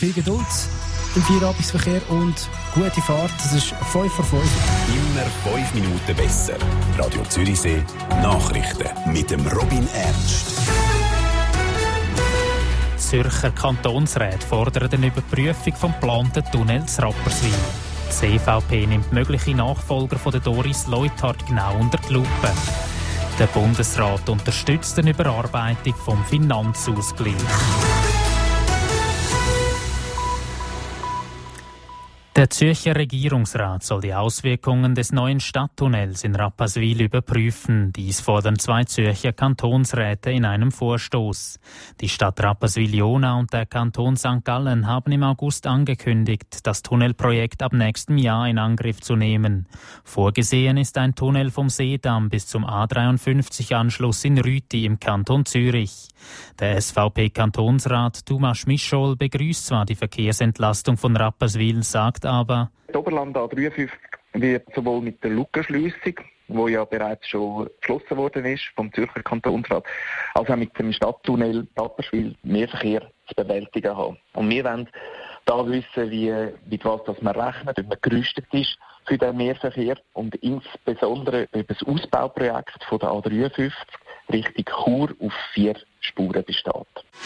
viel Geduld im Feierabendverkehr und gute Fahrt. Das ist 5 vor 5. Immer 5 Minuten besser. Radio Zürichsee, Nachrichten mit dem Robin Ernst. Zürcher Kantonsräte fordern eine Überprüfung des geplanten Tunnels Rapperswil. Die CVP nimmt mögliche Nachfolger von der Doris Leuthard genau unter die Lupe. Der Bundesrat unterstützt eine Überarbeitung vom Finanzausgleich. Der Zürcher Regierungsrat soll die Auswirkungen des neuen Stadttunnels in Rapperswil überprüfen. Dies fordern 2 Zürcher Kantonsräte in einem Vorstoß. Die Stadt Rapperswil-Jona und der Kanton St. Gallen haben im August angekündigt, das Tunnelprojekt ab nächstem Jahr in Angriff zu nehmen. Vorgesehen ist ein Tunnel vom Seedamm bis zum A53-Anschluss in Rüti im Kanton Zürich. Der SVP-Kantonsrat Thomas Mischol begrüßt zwar die Verkehrsentlastung von Rapperswil, sagt aber: Die Oberland A53 wird sowohl mit der Lukenschliessung, wo ja bereits schon beschlossen worden ist vom Zürcher Kantonsrat, als auch mit dem Stadttunnel Rapperswil mehr Verkehr zu bewältigen haben. Und wir wollen da wissen, mit was das man rechnet, ob man gerüstet ist für den Mehrverkehr und insbesondere über das Ausbauprojekt von der A53 Richtung Chur auf 4 Spuren besteht.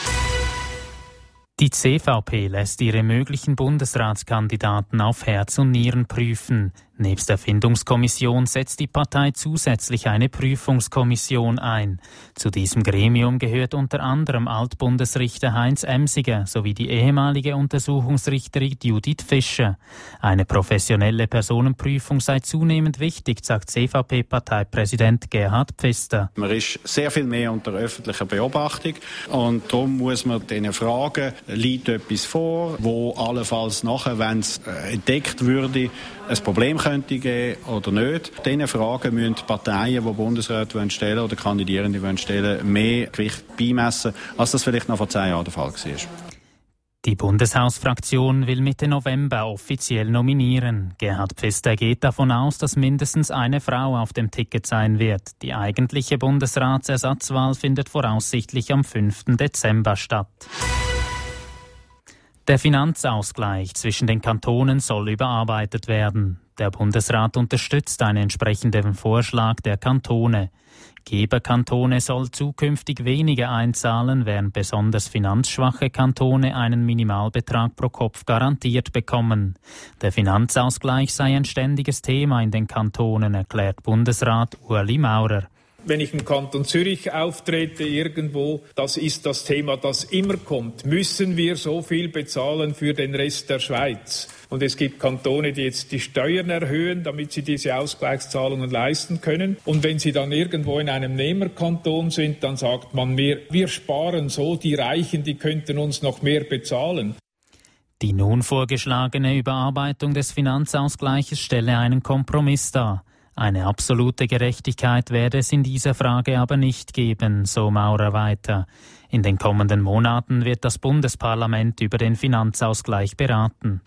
Die CVP lässt ihre möglichen Bundesratskandidaten auf Herz und Nieren prüfen. Nebst der Findungskommission setzt die Partei zusätzlich eine Prüfungskommission ein. Zu diesem Gremium gehört unter anderem Altbundesrichter Heinz Emsiger sowie die ehemalige Untersuchungsrichterin Judith Fischer. Eine professionelle Personenprüfung sei zunehmend wichtig, sagt CVP-Parteipräsident Gerhard Pfister. Man ist sehr viel mehr unter öffentlicher Beobachtung und darum muss man diesen Fragen, liegt etwas vor, wo allenfalls nachher, wenn es entdeckt würde, ein Problem könnte geben oder nicht. Diesen Fragen müssen die Parteien, die Bundesräte stellen oder Kandidierende stellen, mehr Gewicht beimessen, als das vielleicht noch vor 10 Jahren der Fall war. Die Bundeshausfraktion will Mitte November offiziell nominieren. Gerhard Pfister geht davon aus, dass mindestens eine Frau auf dem Ticket sein wird. Die eigentliche Bundesratsersatzwahl findet voraussichtlich am 5. Dezember statt. Der Finanzausgleich zwischen den Kantonen soll überarbeitet werden. Der Bundesrat unterstützt einen entsprechenden Vorschlag der Kantone. Geberkantone sollen zukünftig weniger einzahlen, während besonders finanzschwache Kantone einen Minimalbetrag pro Kopf garantiert bekommen. Der Finanzausgleich sei ein ständiges Thema in den Kantonen, erklärt Bundesrat Ueli Maurer. Wenn ich im Kanton Zürich auftrete irgendwo, das ist das Thema, das immer kommt. Müssen wir so viel bezahlen für den Rest der Schweiz? Und es gibt Kantone, die jetzt die Steuern erhöhen, damit sie diese Ausgleichszahlungen leisten können. Und wenn sie dann irgendwo in einem Nehmerkanton sind, dann sagt man mir, wir sparen so, die Reichen, die könnten uns noch mehr bezahlen. Die nun vorgeschlagene Überarbeitung des Finanzausgleiches stelle einen Kompromiss dar. Eine absolute Gerechtigkeit werde es in dieser Frage aber nicht geben, so Maurer weiter. In den kommenden Monaten wird das Bundesparlament über den Finanzausgleich beraten.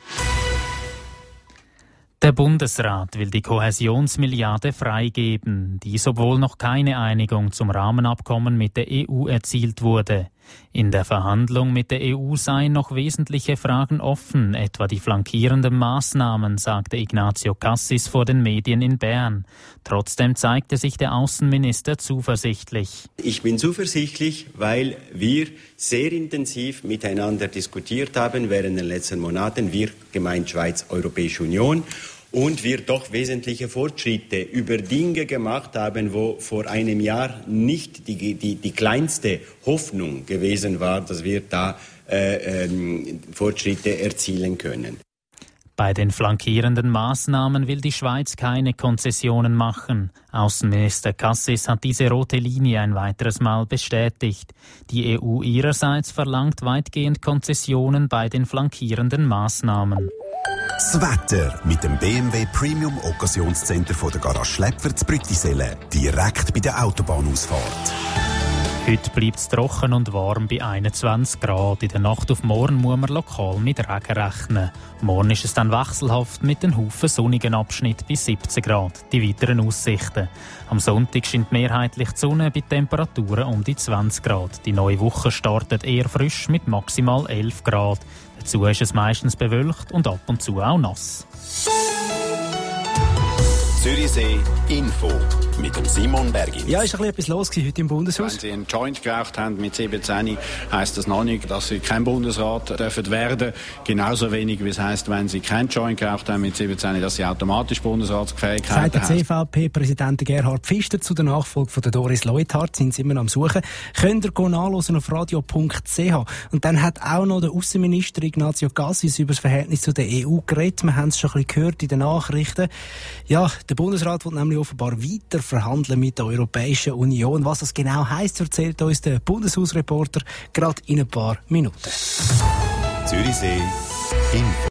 Der Bundesrat will die Kohäsionsmilliarde freigeben, dies obwohl noch keine Einigung zum Rahmenabkommen mit der EU erzielt wurde. In der Verhandlung mit der EU seien noch wesentliche Fragen offen, etwa die flankierenden Maßnahmen, sagte Ignazio Cassis vor den Medien in Bern. Trotzdem zeigte sich der Außenminister zuversichtlich. Ich bin zuversichtlich, weil wir sehr intensiv miteinander diskutiert haben während den letzten Monaten, wir gemeint Schweiz, Europäische Union. Und wir doch wesentliche Fortschritte über Dinge gemacht haben, wo vor einem Jahr nicht die kleinste Hoffnung gewesen war, dass wir da Fortschritte erzielen können. Bei den flankierenden Maßnahmen will die Schweiz keine Konzessionen machen. Außenminister Cassis hat diese rote Linie ein weiteres Mal bestätigt. Die EU ihrerseits verlangt weitgehend Konzessionen bei den flankierenden Maßnahmen. Das Wetter mit dem BMW Premium Occasionscenter von der Garage Schlepfer zu Brüttisellen, direkt bei der Autobahnausfahrt. Heute bleibt es trocken und warm bei 21 Grad. In der Nacht auf morgen muss man lokal mit Regen rechnen. Morgen ist es dann wechselhaft mit einem Haufen sonnigen Abschnitt bei 17 Grad. Die weiteren Aussichten. Am Sonntag scheint mehrheitlich die Sonne bei Temperaturen um die 20 Grad. Die neue Woche startet eher frisch mit maximal 11 Grad. Dazu ist es meistens bewölkt und ab und zu auch nass. Zürichsee Info mit dem Simon Bergin. Ja, ist ein bisschen etwas los heute im Bundeshaus. Wenn Sie einen Joint geraucht haben mit 17, heisst das noch nicht, dass Sie kein Bundesrat dürfen werden. Genauso wenig, wie es heisst, wenn Sie keinen Joint geraucht haben mit 17, dass Sie automatisch Bundesratsfähigkeit haben. Sagt der CVP-Präsident Gerhard Pfister zu der Nachfolge von der Doris Leuthard. Sind Sie immer am Suchen. Könnt ihr nachhören auf radio.ch. Und dann hat auch noch der Außenminister Ignazio Cassis über das Verhältnis zu der EU geredet. Wir haben es schon ein bisschen gehört in den Nachrichten. Ja, der Bundesrat will nämlich offenbar weiter verhandeln mit der Europäischen Union. Was das genau heisst, erzählt uns der Bundeshausreporter gerade in ein paar Minuten. Zürichsee Info.